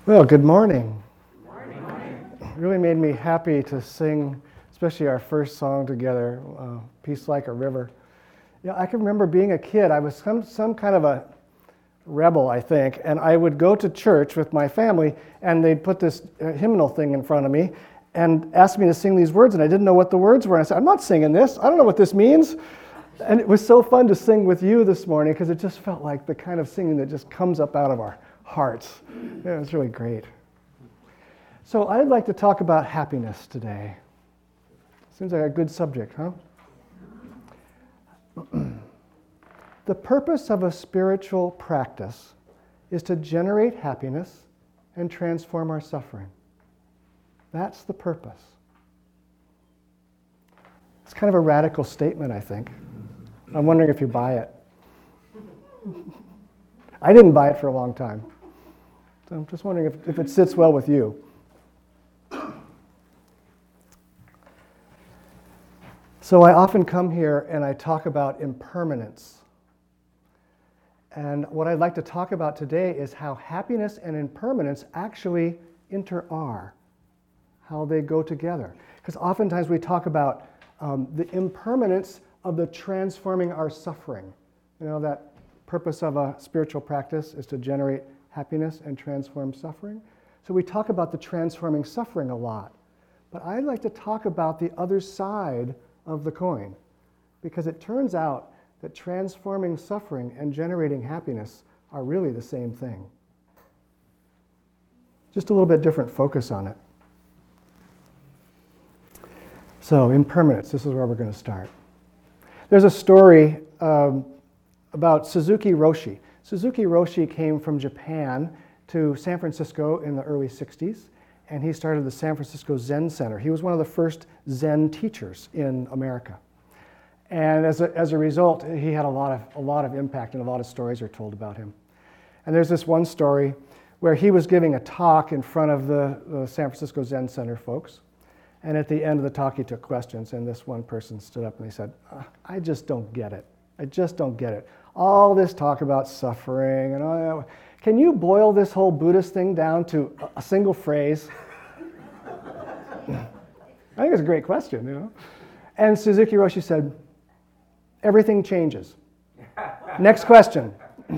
Well, good morning. It really made me happy to sing, especially our first song together, Peace Like a River. I can remember being a kid, I was some kind of a rebel, I think, and I would go to church with my family, and they'd put this hymnal thing in front of me and ask me to sing these words, and I didn't know what the words were. And I said, I'm not singing this. I don't know what this means. And it was so fun to sing with you this morning because it just felt like the kind of singing that just comes up out of our hearts. It was really great. So I'd like to talk about happiness today. Seems like a good subject, huh? The purpose of a spiritual practice is to generate happiness and transform our suffering. That's the purpose. It's kind of a radical statement, I think. I'm wondering if you buy it. I didn't buy it for a long time. So I'm just wondering if it sits well with you. So I often come here and I talk about impermanence. And what I'd like to talk about today is how happiness and impermanence actually inter-are, how they go together. Because oftentimes we talk about the impermanence of the transforming our suffering. You know, that purpose of a spiritual practice is to generate happiness and transform suffering. So we talk about the transforming suffering a lot. But I'd like to talk about the other side of the coin, because it turns out that transforming suffering and generating happiness are really the same thing. Just a little bit different focus on it. So, impermanence, this is where we're going to start. There's a story about Suzuki Roshi. Suzuki Roshi came from Japan to San Francisco in the early 60s, and he started the San Francisco Zen Center. He was one of the first Zen teachers in America. And as a result, he had a lot of impact, and a lot of stories are told about him. And there's this one story where he was giving a talk in front of the San Francisco Zen Center folks. And at the end of the talk, he took questions, and this one person stood up and he said, I just don't get it. I just don't get it. All this talk about suffering, and all that. Can you boil this whole Buddhist thing down to a single phrase? I think it's a great question, you know. And Suzuki Roshi said, everything changes. Next question.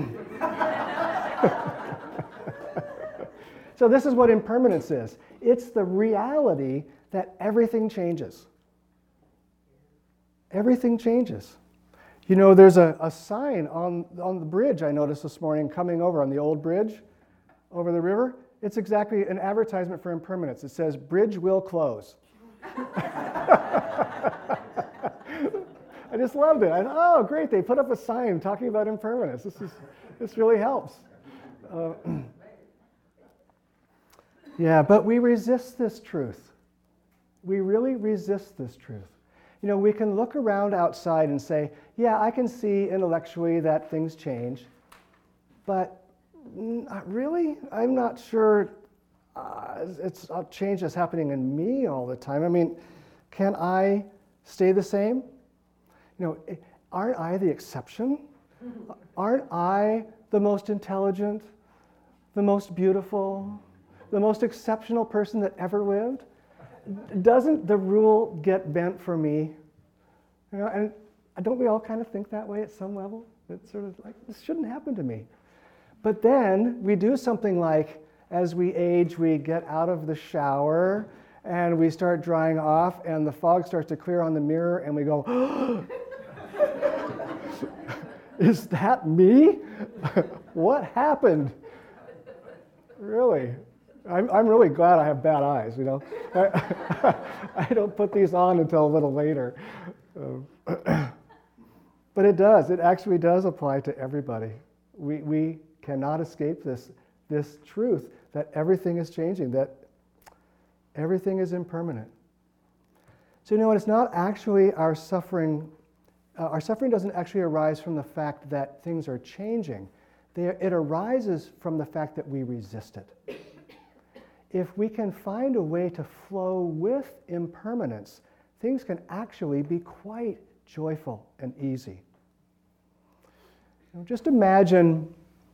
So this is what impermanence is. It's the reality that everything changes. Everything changes. You know, there's a sign on the bridge I noticed this morning coming over on the old bridge over the river. It's exactly an advertisement for impermanence. It says, bridge will close. I just loved it. I thought, oh, great, they put up a sign talking about impermanence. This really helps. Yeah, but we resist this truth. We really resist this truth. You know, we can look around outside and say, yeah, I can see intellectually that things change, but really, I'm not sure it's a change that's happening in me all the time. I mean, can I stay the same? You know, aren't I the exception? Aren't I the most intelligent, the most beautiful, the most exceptional person that ever lived? Doesn't the rule get bent for me? You know, and don't we all kind of think that way at some level? It's sort of like, this shouldn't happen to me. But then we do something like, as we age, we get out of the shower and we start drying off and the fog starts to clear on the mirror and we go, oh, is that me? What happened? Really? I'm really glad I have bad eyes, you know. I don't put these on until a little later. But it does. It actually does apply to everybody. We cannot escape this truth that everything is changing, that everything is impermanent. So you know what? It's not actually our suffering. Our suffering doesn't actually arise from the fact that things are changing. It arises from the fact that we resist it. If we can find a way to flow with impermanence, things can actually be quite joyful and easy. You know, just imagine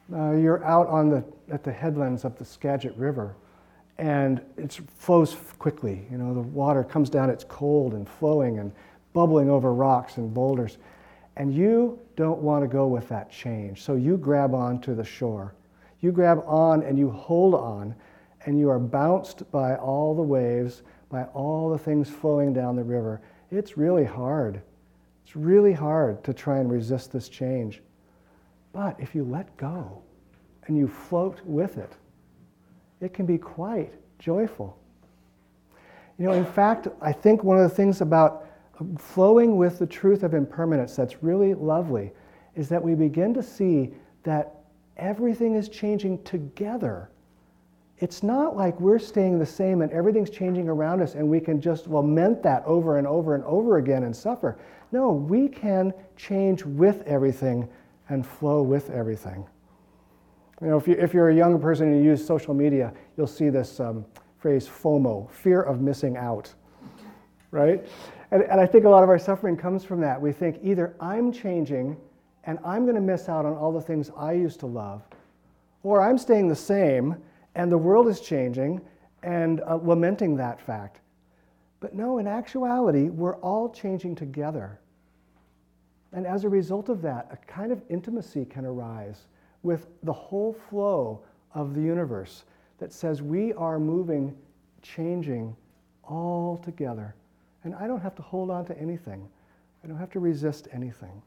You're out at the headlands of the Skagit River, and it flows quickly. You know, the water comes down, it's cold and flowing and bubbling over rocks and boulders. And you don't want to go with that change, so you grab onto the shore. You grab on and you hold on, and you are bounced by all the waves, by all the things flowing down the river. It's really hard. It's really hard to try and resist this change. But if you let go and you float with it, it can be quite joyful. You know, in fact, I think one of the things about flowing with the truth of impermanence that's really lovely is that we begin to see that everything is changing together. It's not like we're staying the same and everything's changing around us and we can just lament that over and over and over again and suffer. No, we can change with everything and flow with everything. You know, if you're a younger person and you use social media, you'll see this phrase FOMO, fear of missing out, right? And I think a lot of our suffering comes from that. We think either I'm changing and I'm going to miss out on all the things I used to love, or I'm staying the same and the world is changing and lamenting that fact. But no, in actuality, we're all changing together. And as a result of that, a kind of intimacy can arise with the whole flow of the universe that says we are moving, changing all together. And I don't have to hold on to anything. I don't have to resist anything.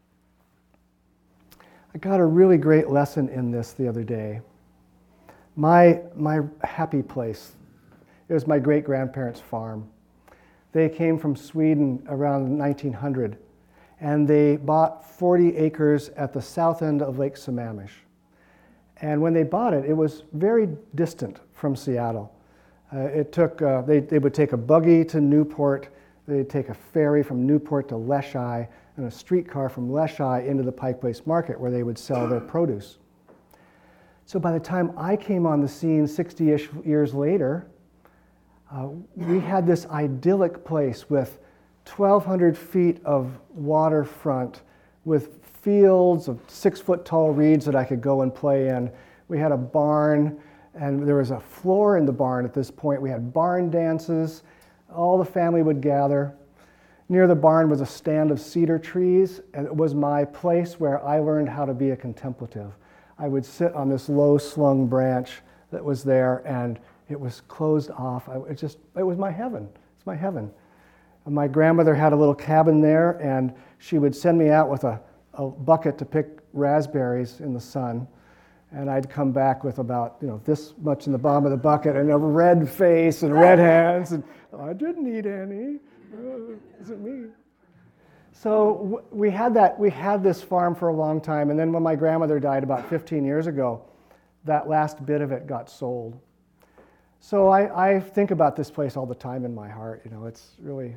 I got a really great lesson in this the other day. My happy place, it was my great-grandparents' farm. They came from Sweden around 1900, and they bought 40 acres at the south end of Lake Sammamish. And when they bought it, it was very distant from Seattle. They would take a buggy to Newport, they'd take a ferry from Newport to Leschi, and a streetcar from Leschi into the Pike Place Market where they would sell their produce. So by the time I came on the scene 60-ish years later, we had this idyllic place with 1,200 feet of waterfront, with fields of 6-foot-tall reeds that I could go and play in. We had a barn, and there was a floor in the barn at this point. We had barn dances. All the family would gather. Near the barn was a stand of cedar trees, and it was my place where I learned how to be a contemplative. I would sit on this low-slung branch that was there, and it was closed off. It was my heaven. It's my heaven. And my grandmother had a little cabin there, and she would send me out with a bucket to pick raspberries in the sun. And I'd come back with about, this much in the bottom of the bucket and a red face and red hands. And I didn't eat any. It isn't me. So we had this farm for a long time. And then when my grandmother died about 15 years ago, that last bit of it got sold. So I think about this place all the time in my heart. It's really...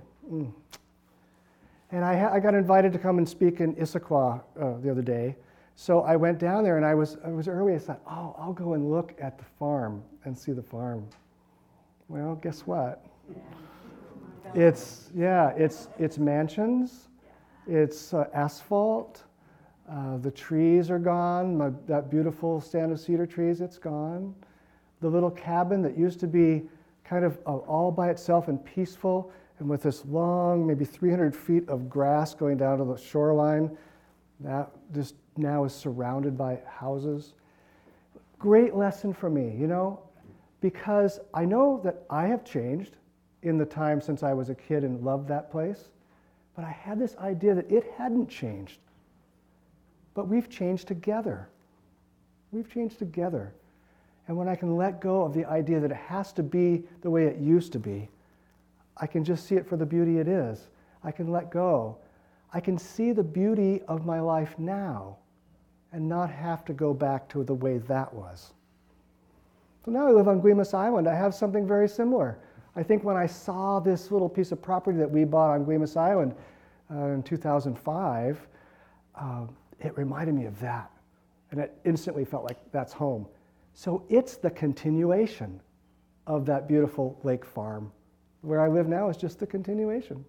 And I got invited to come and speak in Issaquah the other day. So I went down there, and I was early. I thought, I'll go and look at the farm and see the farm. Well, guess what? It's mansions, it's asphalt. The trees are gone. That beautiful stand of cedar trees, it's gone. The little cabin that used to be kind of all by itself and peaceful, and with this long, maybe 300 feet of grass going down to the shoreline, that just now is surrounded by houses. Great lesson for me, because I know that I have changed in the time since I was a kid and loved that place, but I had this idea that it hadn't changed. But we've changed together. We've changed together. And when I can let go of the idea that it has to be the way it used to be, I can just see it for the beauty it is. I can let go. I can see the beauty of my life now and not have to go back to the way that was. So now I live on Guimas Island. I have something very similar. I think when I saw this little piece of property that we bought on Guimas Island in 2005, it reminded me of that. And it instantly felt like that's home. So it's the continuation of that beautiful lake farm. Where I live now is just the continuation.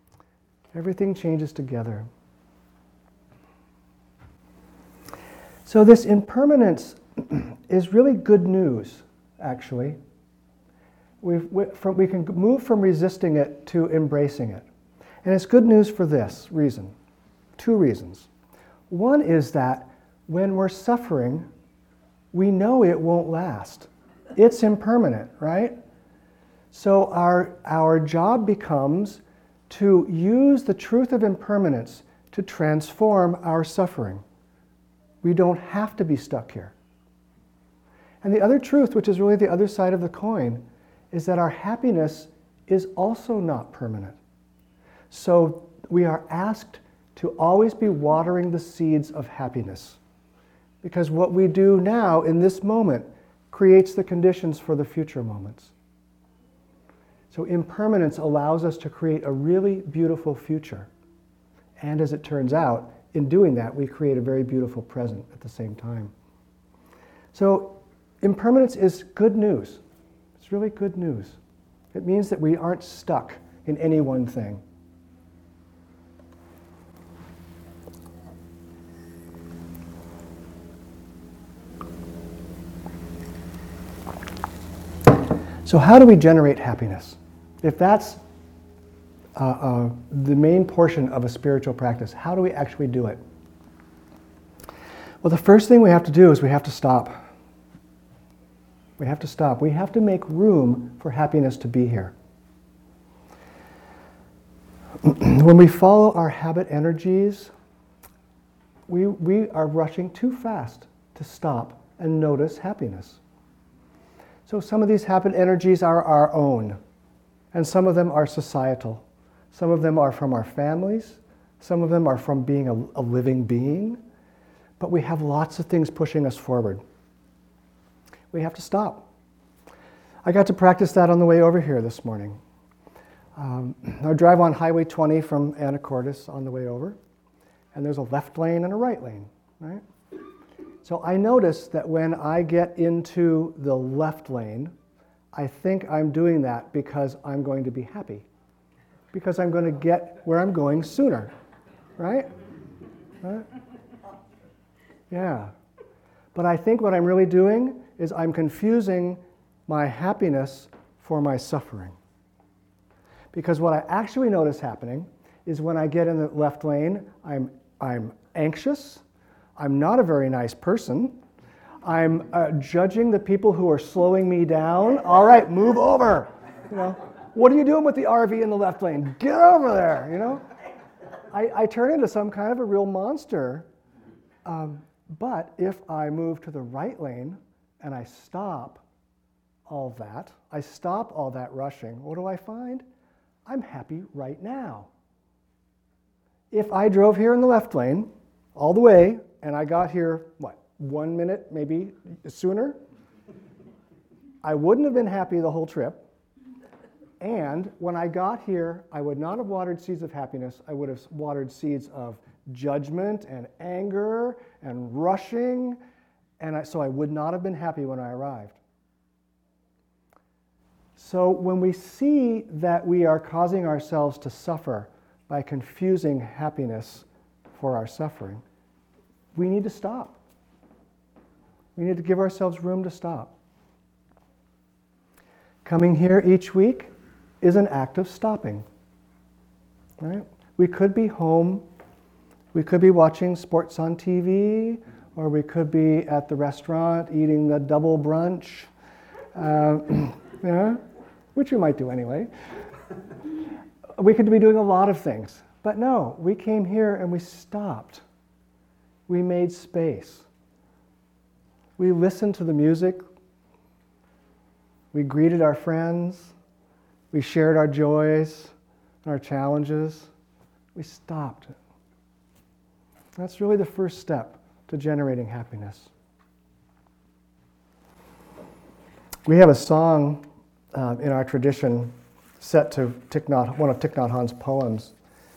Everything changes together. So this impermanence is really good news, actually. We can move from resisting it to embracing it. And it's good news for this reason, 2 reasons. One is that when we're suffering, we know it won't last. It's impermanent, right? So our job becomes to use the truth of impermanence to transform our suffering. We don't have to be stuck here. And the other truth, which is really the other side of the coin, is that our happiness is also not permanent. So we are asked to always be watering the seeds of happiness. Because what we do now in this moment creates the conditions for the future moments. So impermanence allows us to create a really beautiful future. And as it turns out, in doing that, we create a very beautiful present at the same time. So impermanence is good news. It's really good news. It means that we aren't stuck in any one thing. So how do we generate happiness? If that's the main portion of a spiritual practice, how do we actually do it? Well, the first thing we have to do is we have to stop. We have to stop. We have to make room for happiness to be here. When we follow our habit energies, we are rushing too fast to stop and notice happiness. So some of these habit energies are our own, and some of them are societal. Some of them are from our families. Some of them are from being a living being. But we have lots of things pushing us forward. We have to stop. I got to practice that on the way over here this morning. I drive on Highway 20 from Anacortes on the way over, and there's a left lane and a right lane, right? So I notice that when I get into the left lane, I think I'm doing that because I'm going to be happy, because I'm going to get where I'm going sooner, right? Right? Yeah. But I think what I'm really doing is I'm confusing my happiness for my suffering. Because what I actually notice happening is when I get in the left lane, I'm anxious. I'm not a very nice person. I'm judging the people who are slowing me down. All right, move over. You know, what are you doing with the RV in the left lane? Get over there. You know, I turn into some kind of a real monster. But if I move to the right lane and I stop all that, I stop all that rushing, what do I find? I'm happy right now. If I drove here in the left lane all the way and I got here, 1 minute maybe sooner, I wouldn't have been happy the whole trip. And when I got here, I would not have watered seeds of happiness. I would have watered seeds of judgment and anger and rushing, and so I would not have been happy when I arrived. So when we see that we are causing ourselves to suffer by confusing happiness for our suffering, we need to stop. We need to give ourselves room to stop. Coming here each week is an act of stopping. Right? We could be home. We could be watching sports on TV, or we could be at the restaurant eating the double brunch, which we might do anyway. We could be doing a lot of things. But no, we came here and we stopped. We made space. We listened to the music. We greeted our friends. We shared our joys and our challenges. We stopped. That's really the first step to generating happiness. We have a song in our tradition set to one of Thich Nhat Hanh's poems.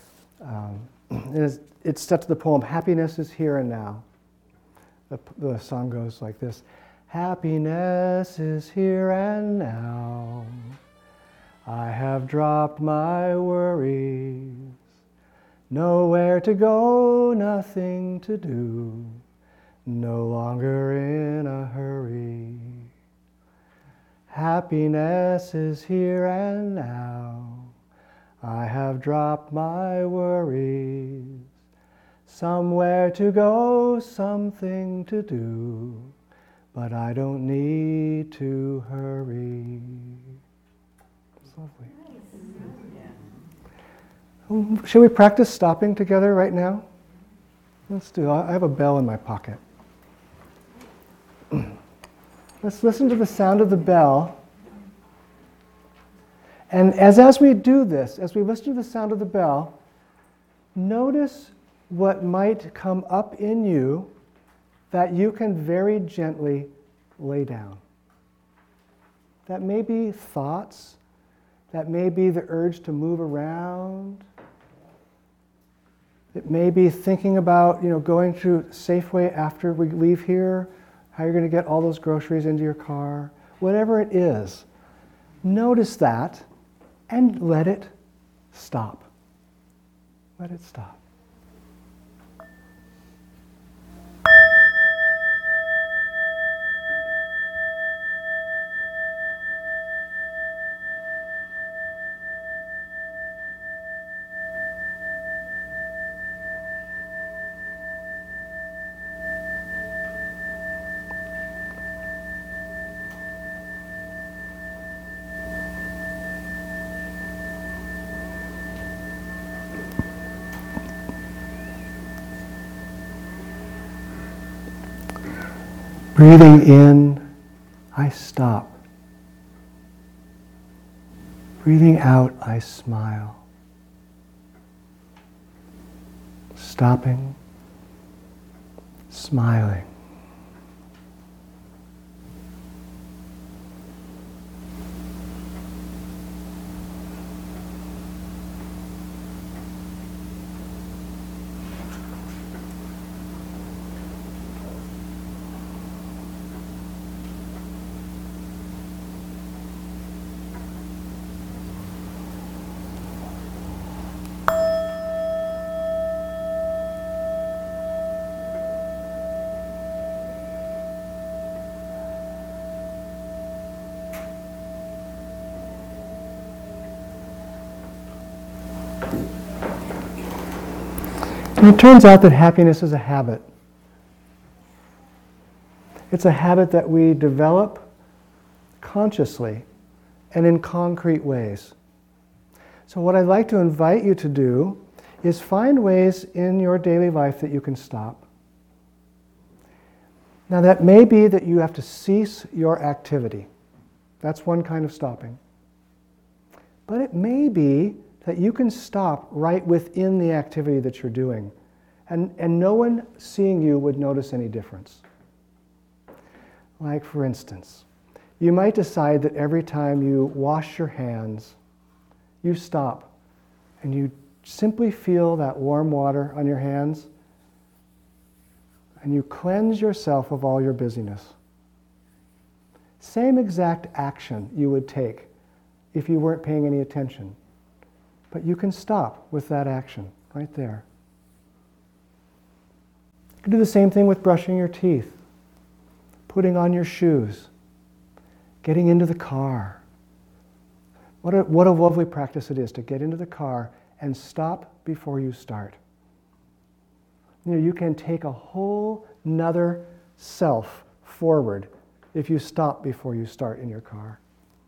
It's set to the poem, "Happiness is Here and Now." The song goes like this: Happiness is here and now. I have dropped my worries. Nowhere to go, nothing to do. no longer in a hurry. Happiness is here and now. I have dropped my worries. Somewhere to go, something to do, but I don't need to hurry. It's lovely. Should we practice stopping together right now? Let's do it. I have a bell in my pocket. Let's listen to the sound of the bell. And as we do this, as we listen to the sound of the bell, notice what might come up in you that you can very gently lay down. That may be thoughts, that may be the urge to move around. It may be thinking about, going to Safeway after we leave here, how you're going to get all those groceries into your car. Whatever it is, notice that and let it stop. Let it stop. Breathing in, I stop. Breathing out, I smile. Stopping, smiling. And it turns out that happiness is a habit. It's a habit that we develop consciously and in concrete ways. So what I'd like to invite you to do is find ways in your daily life that you can stop. Now that may be that you have to cease your activity. That's one kind of stopping. But it may be that you can stop right within the activity that you're doing. And no one seeing you would notice any difference. Like for instance, you might decide that every time you wash your hands, you stop and you simply feel that warm water on your hands and you cleanse yourself of all your busyness. Same exact action you would take if you weren't paying any attention. But you can stop with that action right there. You can do the same thing with brushing your teeth, putting on your shoes, getting into the car. What a lovely practice it is to get into the car and stop before you start. You can take a whole nother self forward if you stop before you start in your car.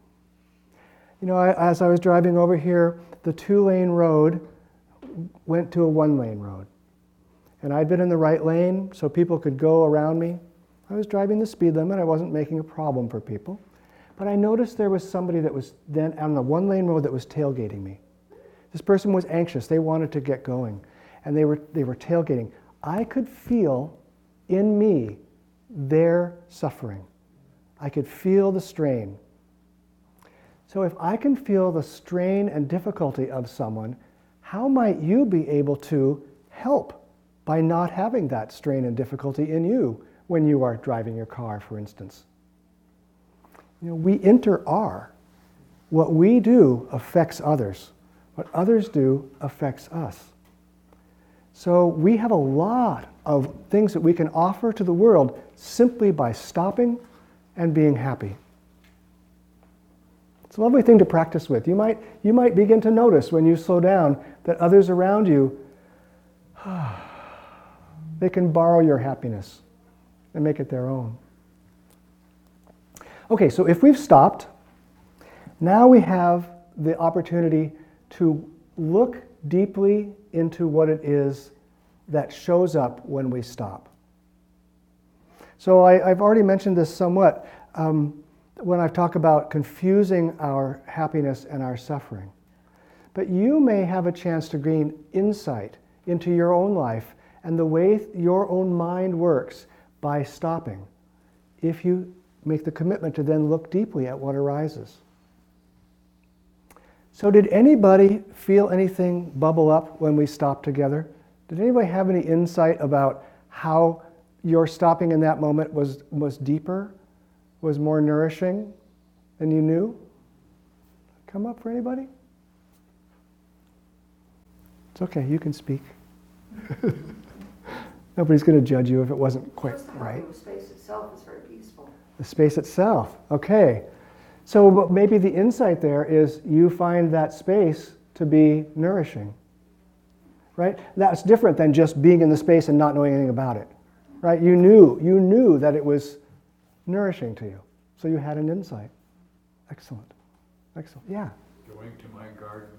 As I was driving over here, the 2-lane road went to a 1-lane road. And I'd been in the right lane so people could go around me. I was driving the speed limit. I wasn't making a problem for people. But I noticed there was somebody that was then on the 1-lane road that was tailgating me. This person was anxious. They wanted to get going. And they were tailgating. I could feel in me their suffering. I could feel the strain. So if I can feel the strain and difficulty of someone, how might you be able to help by not having that strain and difficulty in you when you are driving your car, for instance? We inter-are. What we do affects others. What others do affects us. So we have a lot of things that we can offer to the world simply by stopping and being happy. It's a lovely thing to practice with. You might begin to notice when you slow down that others around you, they can borrow your happiness and make it their own. Okay, so if we've stopped, now we have the opportunity to look deeply into what it is that shows up when we stop. So I've already mentioned this somewhat when I've talked about confusing our happiness and our suffering. But you may have a chance to gain insight into your own life and the way your own mind works by stopping, if you make the commitment to then look deeply at what arises. So did anybody feel anything bubble up when we stopped together? Did anybody have any insight about how your stopping in that moment was deeper, was more nourishing than you knew? Come up for anybody? It's okay, you can speak. Nobody's going to judge you if it wasn't quite right. The space itself is very peaceful. The space itself, okay. So maybe the insight there is you find that space to be nourishing, right? That's different than just being in the space and not knowing anything about it, right? You knew that it was nourishing to you, so you had an insight. Excellent, yeah. Going to my garden.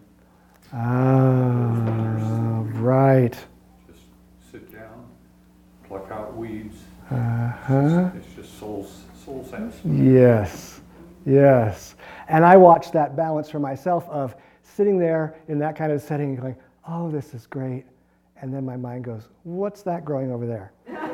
Ah, right. Just sit down, pluck out weeds. Uh-huh. It's just soul satisfying. Yes. And I watched that balance for myself of sitting there in that kind of setting and going, oh, this is great. And then my mind goes, what's that growing over there?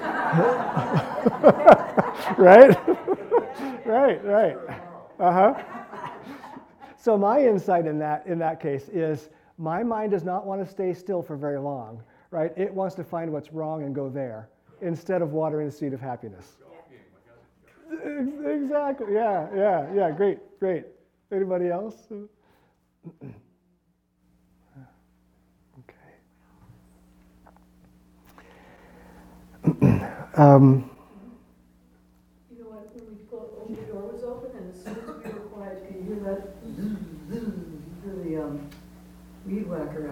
Right? Right. Uh-huh. So my insight in that case is my mind does not want to stay still for very long, right? It wants to find what's wrong and go there instead of watering the seed of happiness. Exactly. Yeah. Great. Anybody else? Okay. You know what? When the door was open, and as soon as we were quiet, can you hear that? Through the weed whacker.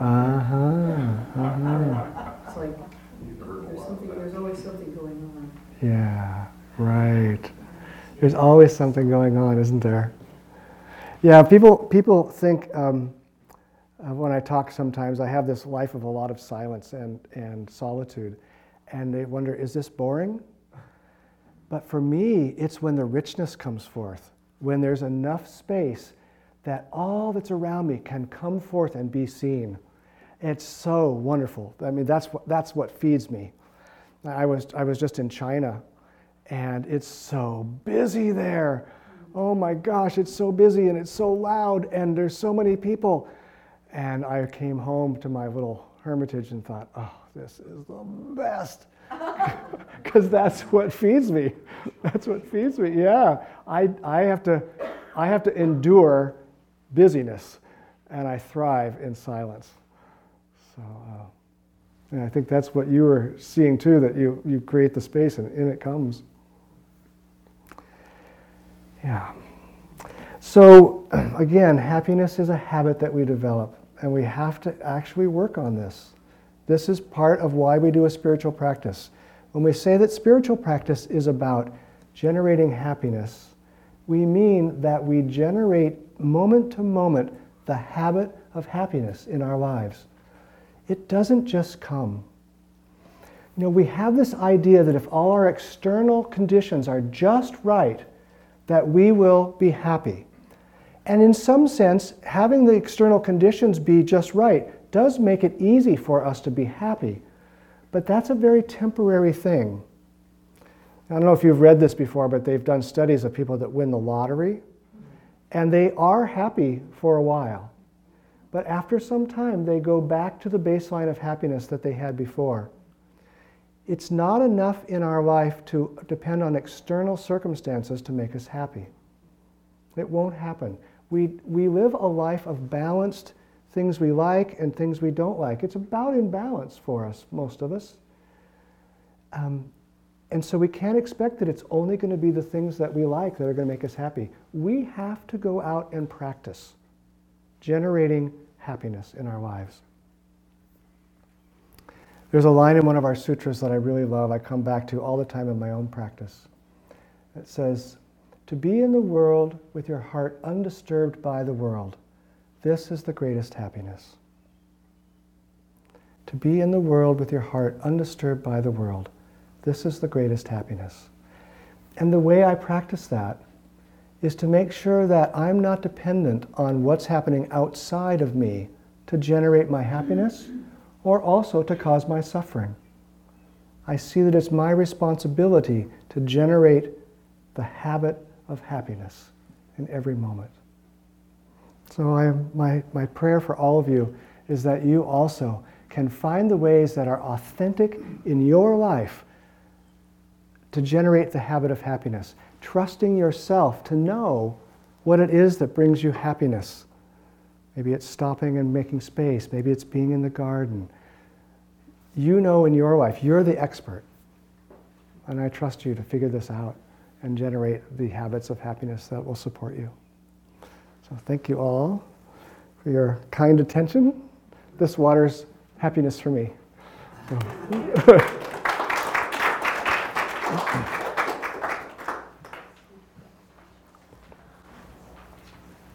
It's like there's always something going on. Yeah. Right. There's always something going on, isn't there? Yeah, people think, when I talk sometimes, I have this life of a lot of silence and solitude, and they wonder, is this boring? But for me, it's when the richness comes forth, when there's enough space that all that's around me can come forth and be seen. It's so wonderful. I mean, that's what feeds me. I was just in China, and it's so busy there. Oh my gosh, it's so busy and it's so loud and there's so many people. And I came home to my little hermitage and thought, oh, this is the best. Because that's what feeds me. That's what feeds me. Yeah, I have to endure busyness, and I thrive in silence. So, and I think that's what you were seeing too, that you create the space and in it comes. Yeah. So again, happiness is a habit that we develop, and we have to actually work on this. This is part of why we do a spiritual practice. When we say that spiritual practice is about generating happiness, we mean that we generate moment to moment the habit of happiness in our lives. It doesn't just come. You know, we have this idea that if all our external conditions are just right, that we will be happy. And in some sense, having the external conditions be just right does make it easy for us to be happy. But that's a very temporary thing. I don't know if you've read this before, but they've done studies of people that win the lottery, and they are happy for a while. But after some time, they go back to the baseline of happiness that they had before. It's not enough in our life to depend on external circumstances to make us happy. It won't happen. We live a life of balanced things we like and things we don't like. It's about in balance for us, most of us. And so we can't expect that it's only going to be the things that we like that are going to make us happy. We have to go out and practice generating happiness in our lives. There's a line in one of our sutras that I really love, I come back to all the time in my own practice. It says, "To be in the world with your heart undisturbed by the world, this is the greatest happiness." To be in the world with your heart undisturbed by the world, this is the greatest happiness. And the way I practice that is to make sure that I'm not dependent on what's happening outside of me to generate my happiness or also to cause my suffering. I see that it's my responsibility to generate the habit of happiness in every moment. So my prayer for all of you is that you also can find the ways that are authentic in your life to generate the habit of happiness, trusting yourself to know what it is that brings you happiness. Maybe it's stopping and making space. Maybe it's being in the garden. You know in your life, you're the expert. And I trust you to figure this out and generate the habits of happiness that will support you. So thank you all for your kind attention. This water's happiness for me. So.